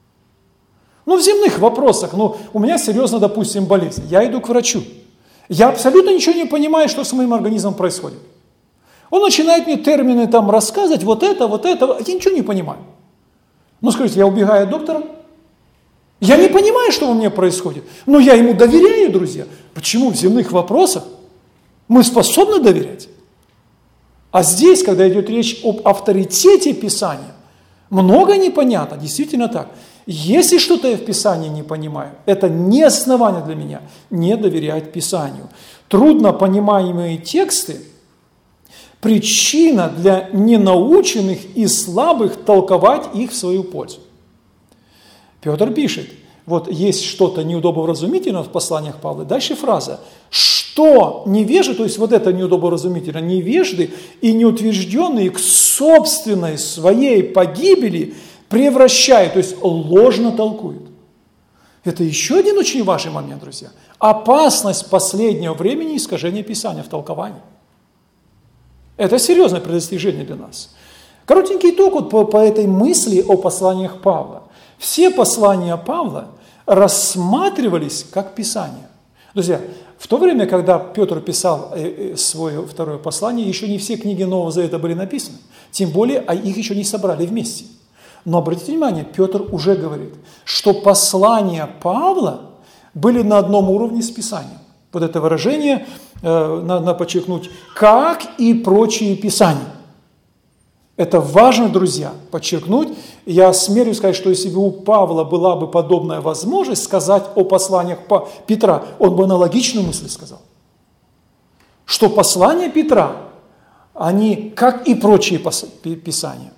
В земных вопросах, у меня серьезно, допустим, болезнь, я иду к врачу. Я абсолютно ничего не понимаю, что с моим организмом происходит. Он начинает мне термины там рассказывать, вот это, я ничего не понимаю. Скажите, я убегаю от доктора? Я не понимаю, что во мне происходит, но я ему доверяю, друзья. Почему в земных вопросах мы способны доверять? А здесь, когда идет речь об авторитете Писания, многое непонятно, действительно так. Если что-то я в Писании не понимаю, это не основание для меня не доверять Писанию. Трудно понимаемые тексты – причина для ненаученных и слабых толковать их в свою пользу. Петр пишет, вот есть что-то неудобовразумительное в посланиях Павла. Дальше фраза «что невежды», то есть вот это неудобовразумительно, невежды и неутвержденные к собственной своей погибели превращают, то есть ложно толкуют. Это еще один очень важный момент, друзья. Опасность последнего времени искажения Писания в толковании. Это серьезное предостережение для нас. Коротенький итог вот по этой мысли о посланиях Павла. Все послания Павла рассматривались как Писание. Друзья, в то время, когда Петр писал свое второе послание, еще не все книги Нового Завета были написаны. Тем более, их еще не собрали вместе. Но обратите внимание, Петр уже говорит, что послания Павла были на одном уровне с Писанием. Вот это выражение надо подчеркнуть, как и прочие Писания. Это важно, друзья, подчеркнуть. Я смею сказать, что если бы у Павла была бы подобная возможность сказать о посланиях Петра, он бы аналогичную мысль сказал. Что послания Петра, они как и прочие Писания.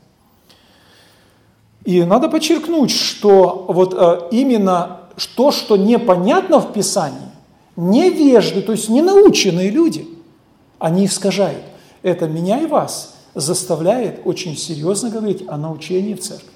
И надо подчеркнуть, что вот именно то, что непонятно в Писании, невежды, то есть ненаученные люди, они искажают. Это меня и вас заставляет очень серьезно говорить о научении в церкви.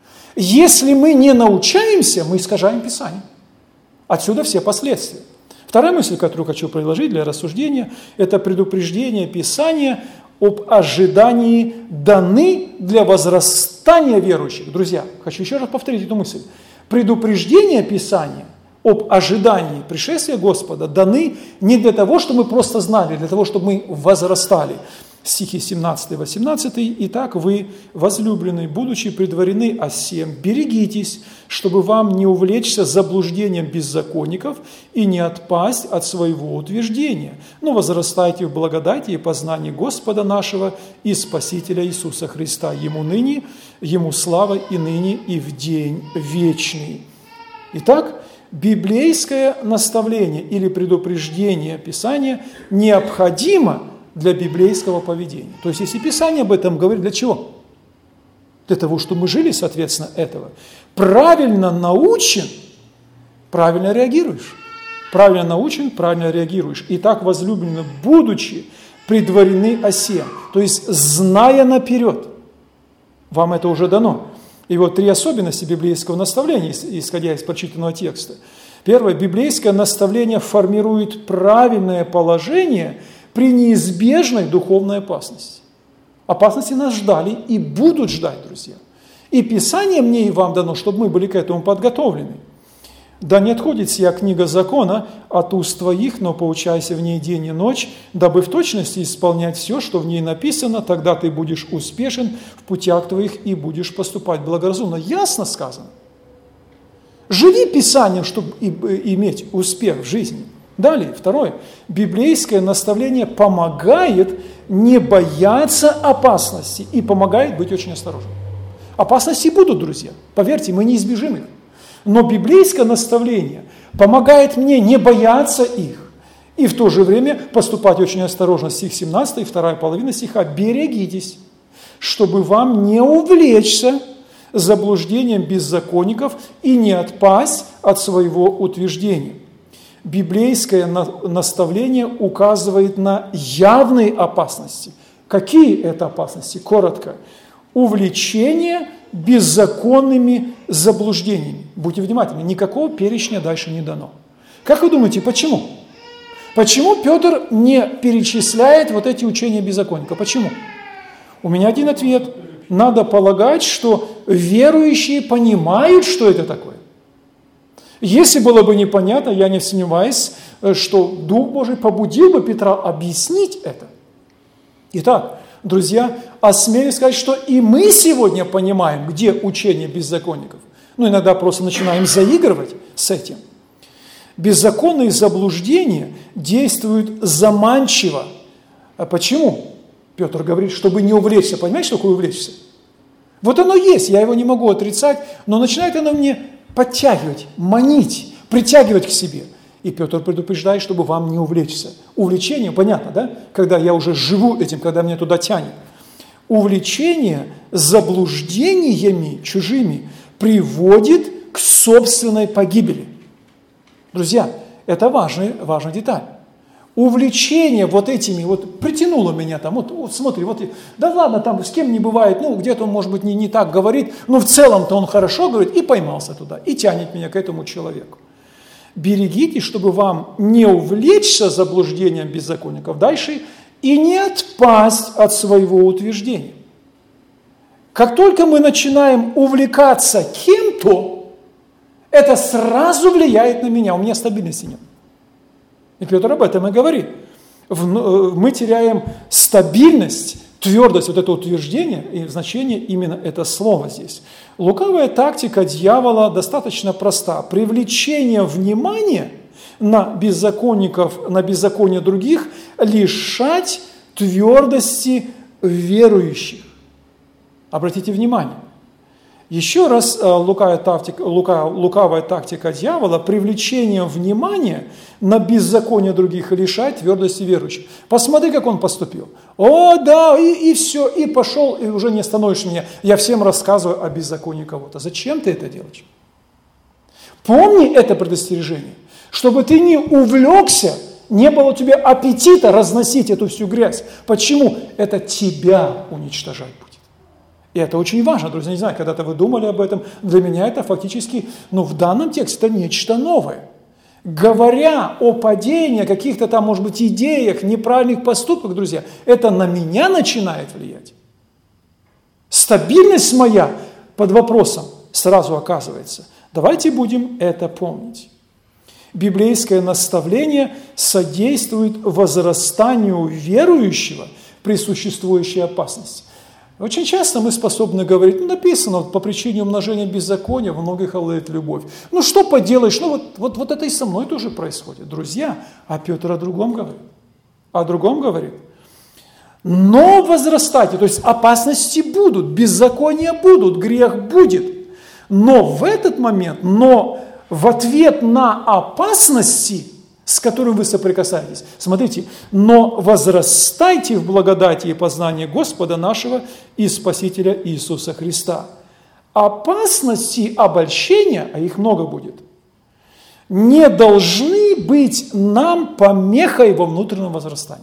Если мы не научаемся, мы искажаем Писание. Отсюда все последствия. Вторая мысль, которую хочу предложить для рассуждения, это предупреждение Писания об ожидании даны для возрастания верующих. Друзья, хочу еще раз повторить эту мысль. Предупреждение Писания об ожидании пришествия Господа даны не для того, чтобы мы просто знали, для того, чтобы мы возрастали. Стихи 17 и 18. «Итак, вы, возлюбленные, будучи предварены о сем, берегитесь, чтобы вам не увлечься заблуждением беззаконников и не отпасть от своего утверждения, но возрастайте в благодати и познании Господа нашего и Спасителя Иисуса Христа. Ему ныне, Ему слава и ныне, и в день вечный». Итак, библейское наставление или предупреждение Писания необходимо для библейского поведения. То есть, если Писание об этом говорит, для чего? Для того, чтобы мы жили, соответственно, этого. Правильно научен, правильно реагируешь. Правильно научен, правильно реагируешь. Итак, возлюбленные, будучи предварены о сем, то есть, зная наперед, вам это уже дано. И вот три особенности библейского наставления, исходя из прочитанного текста. Первое, библейское наставление формирует правильное положение при неизбежной духовной опасности. Опасности нас ждали и будут ждать, друзья. И Писание мне и вам дано, чтобы мы были к этому подготовлены. «Да не отходит сия книга закона от уст твоих, но поучайся в ней день и ночь, дабы в точности исполнять все, что в ней написано, тогда ты будешь успешен в путях твоих и будешь поступать благоразумно». Ясно сказано. Живи Писанием, чтобы иметь успех в жизни. Далее, второе. Библейское наставление помогает не бояться опасности и помогает быть очень осторожным. Опасности будут, друзья. Поверьте, мы не избежим их. Но библейское наставление помогает мне не бояться их и в то же время поступать очень осторожно. Стих 17, вторая половина стиха. «Берегитесь, чтобы вам не увлечься заблуждением беззаконников и не отпасть от своего утверждения». Библейское наставление указывает на явные опасности. Какие это опасности? Коротко. Увлечение беззаконными заблуждениями. Будьте внимательны, никакого перечня дальше не дано. Как вы думаете, почему? Почему Петр не перечисляет вот эти учения беззаконника? Почему? У меня один ответ. Надо полагать, что верующие понимают, что это такое. Если было бы непонятно, я не сомневаюсь, что Дух Божий побудил бы Петра объяснить это. Итак, друзья, осмелюсь сказать, что и мы сегодня понимаем, где учение беззаконников. Иногда просто начинаем заигрывать с этим. Беззаконные заблуждения действуют заманчиво. А почему? Петр говорит, чтобы не увлечься. Понимаете, что такое увлечься? Вот оно есть, я его не могу отрицать, но начинает оно мне подтягивать, манить, притягивать к себе. И Петр предупреждает, чтобы вам не увлечься. Увлечение, понятно, да? Когда я уже живу этим, когда меня туда тянет. Увлечение заблуждениями чужими приводит к собственной погибели. Друзья, это важная деталь. Увлечение вот этими, вот притянуло меня там, вот смотри, вот, да ладно, там с кем не бывает, где-то он, может быть, не так говорит, но в целом-то он хорошо говорит, и поймался туда, и тянет меня к этому человеку. Берегитесь, чтобы вам не увлечься заблуждением беззаконников дальше и не отпасть от своего утверждения. Как только мы начинаем увлекаться кем-то, это сразу влияет на меня, у меня стабильности нет. И Петр об этом и говорит. Мы теряем стабильность, твердость, вот это утверждение, и значение именно это слово здесь. Лукавая тактика дьявола достаточно проста. Привлечение внимания на беззаконников, на беззаконие других, лишать твердости верующих. Обратите внимание. Еще раз лукавая тактика дьявола, привлечение внимания на беззаконие других лишать твердости верующих. Посмотри, как он поступил. О, да, и все, и пошел, и уже не остановишь меня. Я всем рассказываю о беззаконии кого-то. Зачем ты это делаешь? Помни это предостережение, чтобы ты не увлекся, не было у тебя аппетита разносить эту всю грязь. Почему? Это тебя уничтожать будет. И это очень важно, друзья, не знаю, когда-то вы думали об этом, для меня это фактически, в данном тексте это нечто новое. Говоря о падении, о каких-то там, может быть, идеях, неправильных поступках, друзья, это на меня начинает влиять. Стабильность моя под вопросом сразу оказывается. Давайте будем это помнить. Библейское наставление содействует возрастанию верующего при существующей опасности. Очень часто мы способны говорить, написано, по причине умножения беззакония во многих овладеет любовь. Что поделаешь, вот это и со мной тоже происходит. Друзья, а Петр о другом говорит. Но возрастайте, то есть опасности будут, беззакония будут, грех будет. Но в этот момент, в ответ на опасности, с которым вы соприкасаетесь. Смотрите, но возрастайте в благодати и познании Господа нашего и Спасителя Иисуса Христа. Опасности обольщения, а их много будет, не должны быть нам помехой во внутреннем возрастании.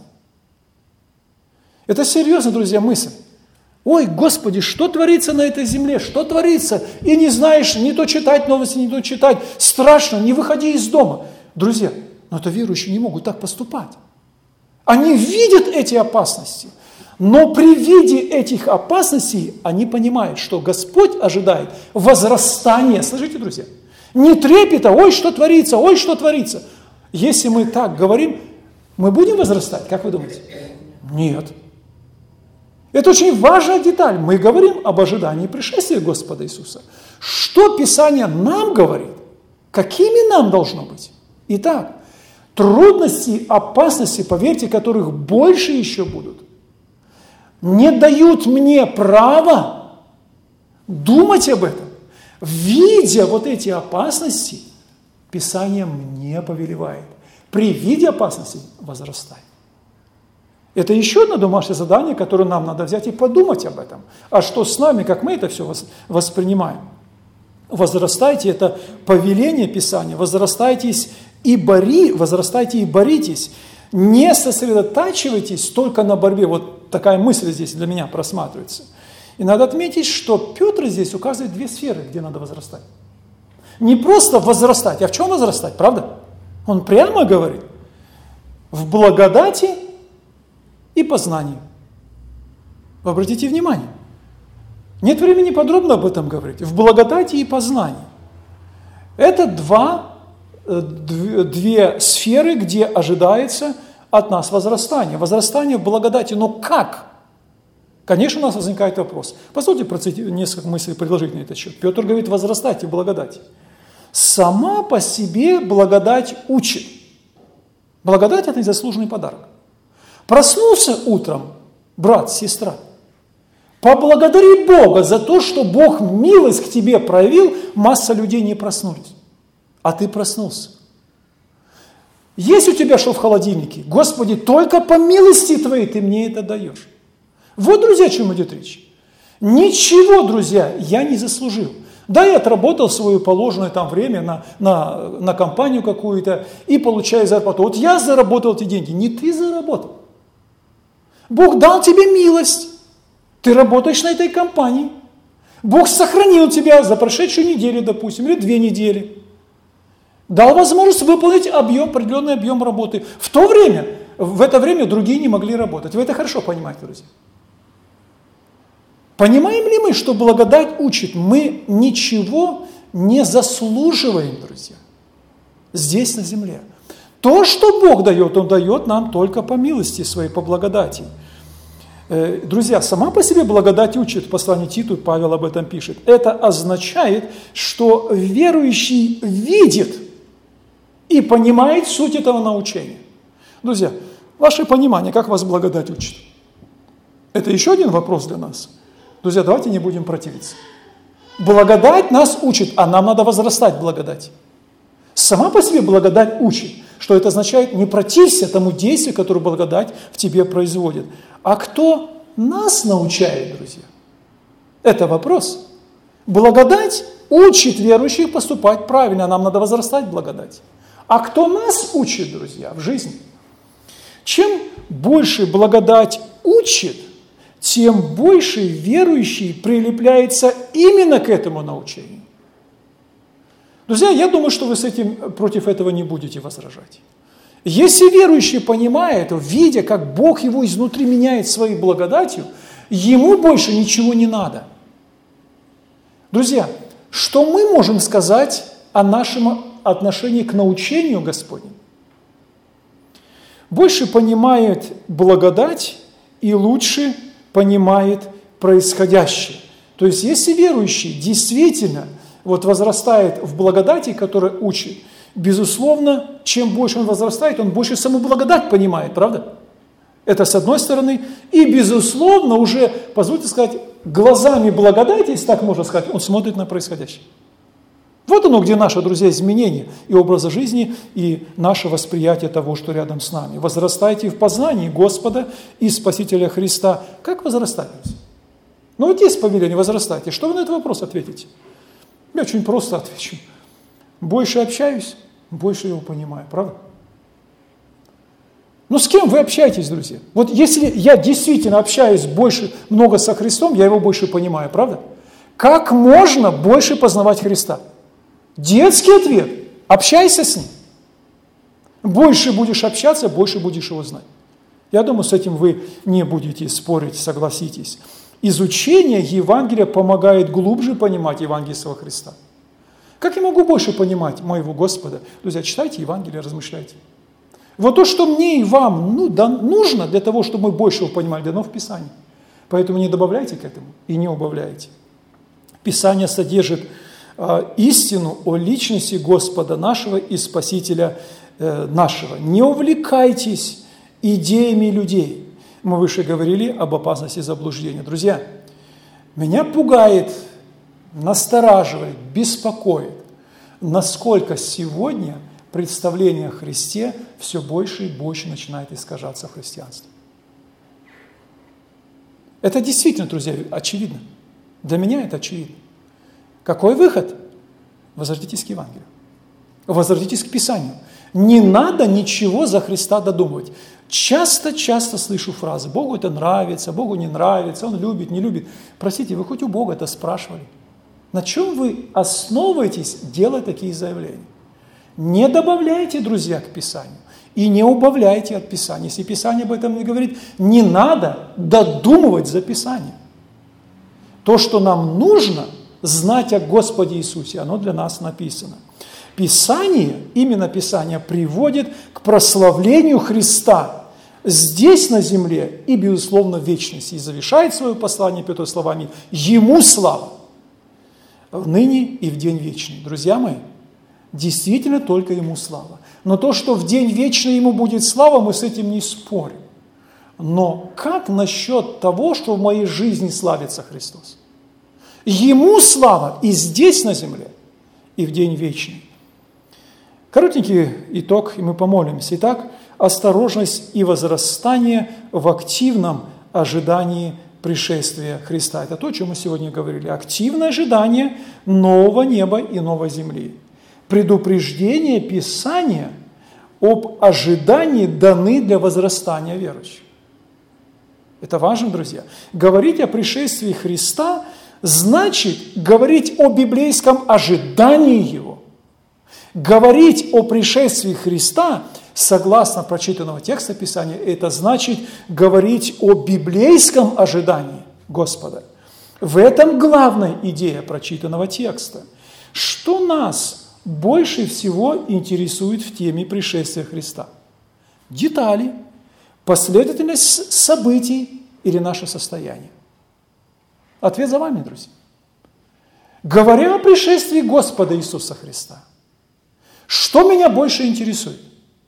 Это серьезно, друзья, мысль. Ой, Господи, что творится на этой земле, что творится? И не знаешь, не то читать новости, не то читать. Страшно, не выходи из дома. Друзья, но это верующие не могут так поступать. Они видят эти опасности, но при виде этих опасностей они понимают, что Господь ожидает возрастания. Слышите, друзья? Не трепета, ой, что творится, ой, что творится. Если мы так говорим, мы будем возрастать, как вы думаете? Нет. Это очень важная деталь. Мы говорим об ожидании пришествия Господа Иисуса. Что Писание нам говорит? Какими нам должно быть? Итак, трудности, опасности, поверьте, которых больше еще будут, не дают мне права думать об этом. Видя вот эти опасности, Писание мне повелевает. При виде опасности возрастай. Это еще одно домашнее задание, которое нам надо взять и подумать об этом. А что с нами, как мы это все воспринимаем? Возрастайте, это повеление Писания, возрастайте и боритесь. Не сосредотачивайтесь только на борьбе. Вот такая мысль здесь для меня просматривается. И надо отметить, что Петр здесь указывает две сферы, где надо возрастать. Не просто возрастать, а в чем возрастать, правда? Он прямо говорит, в благодати и познании. Вы обратите внимание. Нет времени подробно об этом говорить. В благодати и познании. Это две сферы, где ожидается от нас возрастание. Возрастание в благодати, но как? Конечно, у нас возникает вопрос. Позвольте процитировать несколько мыслей, предложить на этот счет. Петр говорит, возрастайте в благодати. Сама по себе благодать учит. Благодать – это незаслуженный подарок. Проснулся утром, брат, сестра, Поблагодари Бога за то, что Бог милость к тебе проявил, масса людей не проснулись, а ты проснулся. Есть у тебя что в холодильнике? Господи, только по милости Твоей Ты мне это даешь. Вот, друзья, о чем идет речь. Ничего, друзья, я не заслужил. Да, я отработал свое положенное там время на компанию какую-то и получаю зарплату. Вот я заработал эти деньги, не ты заработал. Бог дал тебе милость. Ты работаешь на этой компании. Бог сохранил тебя за прошедшую неделю, допустим, или 2 недели. Дал возможность выполнить определенный объем работы. В это время другие не могли работать. Вы это хорошо понимаете, друзья. Понимаем ли мы, что благодать учит? Мы ничего не заслуживаем, друзья, здесь на земле. То, что Бог дает, Он дает нам только по милости своей, по благодати. Друзья, сама по себе благодать учит, в послании Титу Павел об этом пишет. Это означает, что верующий видит и понимает суть этого научения. Друзья, ваше понимание, как вас благодать учит? Это еще один вопрос для нас. Друзья, давайте не будем противиться. Благодать нас учит, а нам надо возрастать в благодати. Сама по себе благодать учит, что это означает не протився тому действию, которое благодать в тебе производит. А кто нас научает, друзья? Это вопрос. Благодать учит верующих поступать правильно, а нам надо возрастать в благодати. А кто нас учит, друзья, в жизни? Чем больше благодать учит, тем больше верующий прилепляется именно к этому научению. Друзья, я думаю, что вы против этого не будете возражать. Если верующий понимает, видя, как Бог его изнутри меняет своей благодатью, ему больше ничего не надо. Друзья, что мы можем сказать о нашем отношении к научению Господнему? Больше понимает благодать и лучше понимает происходящее. То есть, если верующий действительно возрастает в благодати, которая учит, безусловно, чем больше он возрастает, он больше саму благодать понимает, правда? Это с одной стороны. И, безусловно, уже, позвольте сказать, глазами благодати, если так можно сказать, он смотрит на происходящее. Вот оно, где наши, друзья, изменения и образа жизни, и наше восприятие того, что рядом с нами. Возрастайте в познании Господа и Спасителя Христа. Как возрастать? Ну, вот есть повеление, возрастайте. Что вы на этот вопрос ответите? Я очень просто отвечу. Больше общаюсь, больше его понимаю, правда? Ну, с кем вы общаетесь, друзья? Вот если я действительно общаюсь много со Христом, я его больше понимаю, правда? Как можно больше познавать Христа? Детский ответ – общайся с Ним. Больше будешь общаться, больше будешь Его знать. Я думаю, с этим вы не будете спорить, согласитесь. Изучение Евангелия помогает глубже понимать Евангелие Христа. Как я могу больше понимать моего Господа? Друзья, читайте Евангелие, размышляйте. Вот то, что мне и вам нужно для того, чтобы мы больше его понимали, дано в Писании. Поэтому не добавляйте к этому и не убавляйте. Писание содержит истину о личности Господа нашего и Спасителя нашего. Не увлекайтесь идеями людей. Мы выше говорили об опасности заблуждения. Друзья, меня пугает, настораживает, беспокоит, насколько сегодня представление о Христе все больше и больше начинает искажаться в христианстве. Это действительно, друзья, очевидно. Для меня это очевидно. Какой выход? Возвратитесь к Евангелию. Возвратитесь к Писанию. Не надо ничего за Христа додумывать. Часто слышу фразы: Богу это нравится, Богу не нравится, Он любит, не любит. Простите, вы хоть у Бога это спрашивали? На чем вы основываетесь, делая такие заявления? Не добавляйте, друзья, к Писанию и не убавляйте от Писания. Если Писание об этом не говорит, не надо додумывать за Писанием. То, что нам нужно знать о Господе Иисусе, оно для нас написано. Писание, именно Писание, приводит к прославлению Христа здесь, на земле, и, безусловно, в вечности. И завершает свое послание Петр словами: «Ему слава ныне и в день вечный». Друзья мои, действительно только Ему слава. Но то, что в день вечный Ему будет слава, мы с этим не спорим. Но как насчет того, что в моей жизни славится Христос? Ему слава и здесь на земле, и в день вечный. Коротенький итог, и мы помолимся. Итак, осторожность и возрастание в активном ожидании пришествия Христа. Это то, о чем мы сегодня говорили. Активное ожидание нового неба и новой земли. Предупреждение Писания об ожидании даны для возрастания верующих. Это важно, друзья. Говорить о пришествии Христа значит говорить о библейском ожидании Его. Говорить о пришествии Христа, согласно прочитанного текста Писания, это значит говорить о библейском ожидании Господа. В этом главная идея прочитанного текста. Что нас больше всего интересует в теме пришествия Христа? Детали, последовательность событий или наше состояние? Ответ за вами, друзья. Говоря о пришествии Господа Иисуса Христа, что меня больше интересует?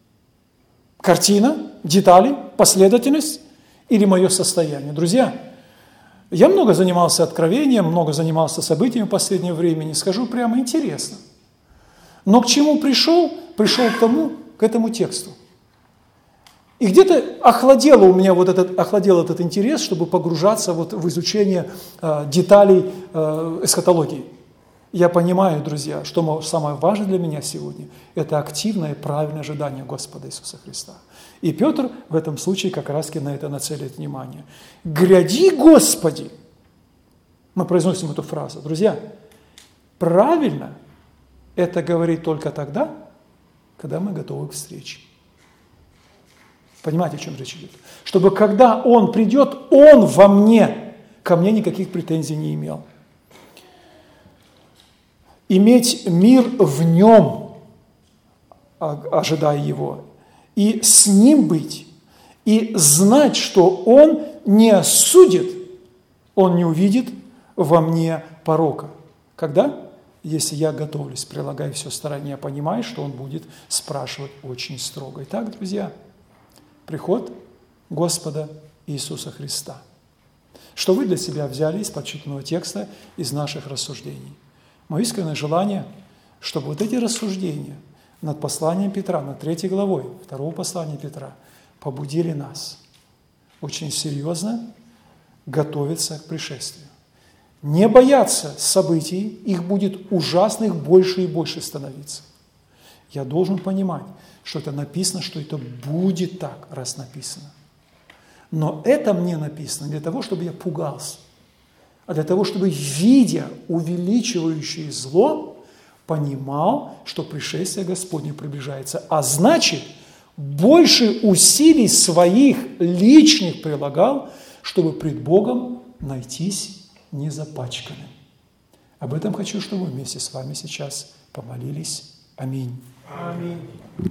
Картина, детали, последовательность или мое состояние? Друзья, я много занимался откровением, много занимался событиями в последнее время, скажу прямо, интересно. Но к чему пришел? Пришел к этому тексту. И где-то охладел этот интерес, чтобы погружаться в изучение деталей эсхатологии. Я понимаю, друзья, что самое важное для меня сегодня – это активное и правильное ожидание Господа Иисуса Христа. И Петр в этом случае как раз на это нацелит внимание. «Гряди, Господи!» Мы произносим эту фразу. Друзья, правильно это говорить только тогда, когда мы готовы к встрече. Понимаете, о чем речь идет? Чтобы когда Он придет, Он во мне, ко мне никаких претензий не имел. Иметь мир в Нем, ожидая Его, и с Ним быть, и знать, что Он не осудит, Он не увидит во мне порока. Когда? Если я готовлюсь, прилагаю все старание, я понимаю, что Он будет спрашивать очень строго. Итак, друзья, приход Господа Иисуса Христа. Что вы для себя взяли из прочитанного текста, из наших рассуждений? Мое искреннее желание, чтобы вот эти рассуждения над посланием Петра, над 3 главой 2 послания Петра, побудили нас очень серьезно готовиться к пришествию. Не бояться событий, их будет ужасных больше и больше становиться. Я должен понимать, что это написано, что это будет так, раз написано. Но это мне написано для того, чтобы я пугался, а для того, чтобы, видя увеличивающее зло, понимал, что пришествие Господне приближается. А значит, больше усилий своих личных прилагал, чтобы пред Богом найтись незапачканным. Об этом хочу, чтобы мы вместе с вами сейчас помолились. Аминь. Аминь.